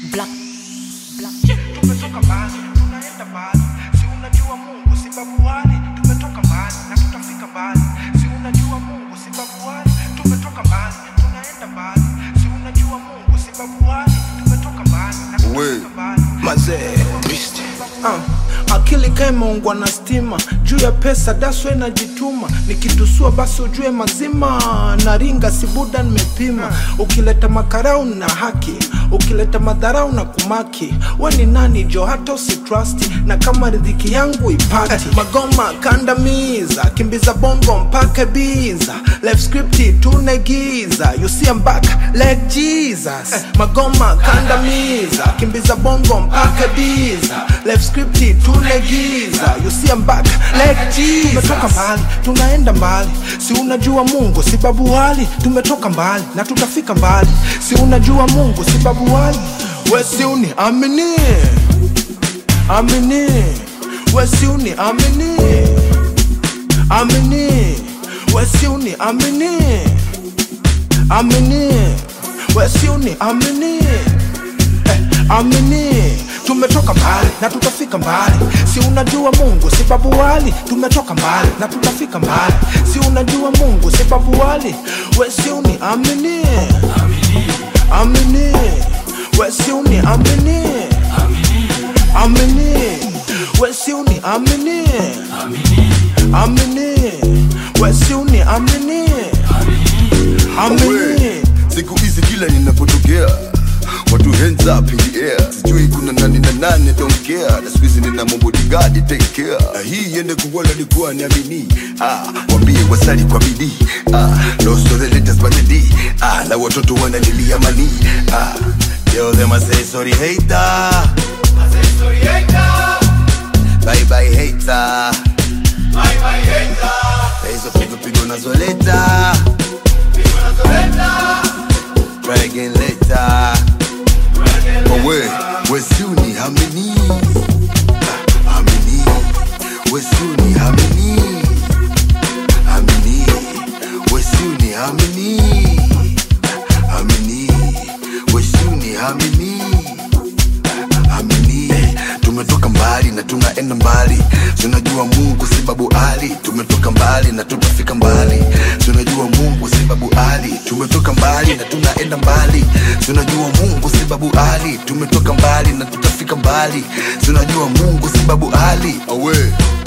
Black. Tumetoka mbali, tunaenda mbali. Si unajua Mungu si babu wali. Tumetoka mbali na tutafika mbali. Si unajua Mungu si babu wali. Tumetoka mbali, tunaenda mbali. Si unajua Mungu si babu wali. Tumetoka mbali na tutafika mbali. Mazee akili kaimeungwa na stima. Juu ya pesa daswe na jituma. Nikitusua basi ujue mazima. Naringa sibuda nimepima. Ukileta makarau na haki, ukileta madharau na kumaki. We ni nani jo hata usitrust. Na kama ridhiki yangu ipati magoma kandamiza. Kimbiza bongo mpaka biza. Life scripti tunegiza. You see I'm back like Jesus. Magoma kandamiza. Kimbiza bongo mpaka biza. Life scripti tunegiza. You see I'm back like Jesus. Tumetoka mbali, tunaenda mbali. Si unajua Mungu si babu wali. Tumetoka mbali na tutafika mbali. Si unajua Mungu si babu wali. We si uni amini, amini. We si uni amini, amini. We si uni amini, amini. We si uni amini, amini. Tumetoka mbali na tutafika mbali. Si unajua Mungu si babu wali. Tumetoka mbali na tutafika mbali. Si unajua Mungu si babu wali. We si uni amini, amini. We si uni amini, amini. We si uni amini, amini. We si uni amini, amini. Siku hizi kila ninapotokea watu hands up in the air. Sijui kuna nani na nani don't care. Na siku hizi nina bodyguard take care. Hii yende kuwala likuwa niamini. Wambie wasali kwa bidii. Lost all the letters but the D. Na watoto wanalilia mani. Tell them I say sorry hater. I say sorry hater. Bye bye hater. Bye bye hater. Hizo pigo nazoleta. Pigo nazoleta. Try again later. We si uni amini, amini. We si uni amini, amini. We si uni amini, amini. We si uni amini, amini. Tumetoka mbali na tunaenda mbali. Tunajua Mungu si babu ali. Tumetoka mbali na tutafika mbali. Tunajua Mungu si babu ali. Tumetoka mbali na tunaenda mbali. Tunajua Mungu si babu ali. Tumetoka mbali na tutafika mbali. Tunajua Mungu si babu ali. Awe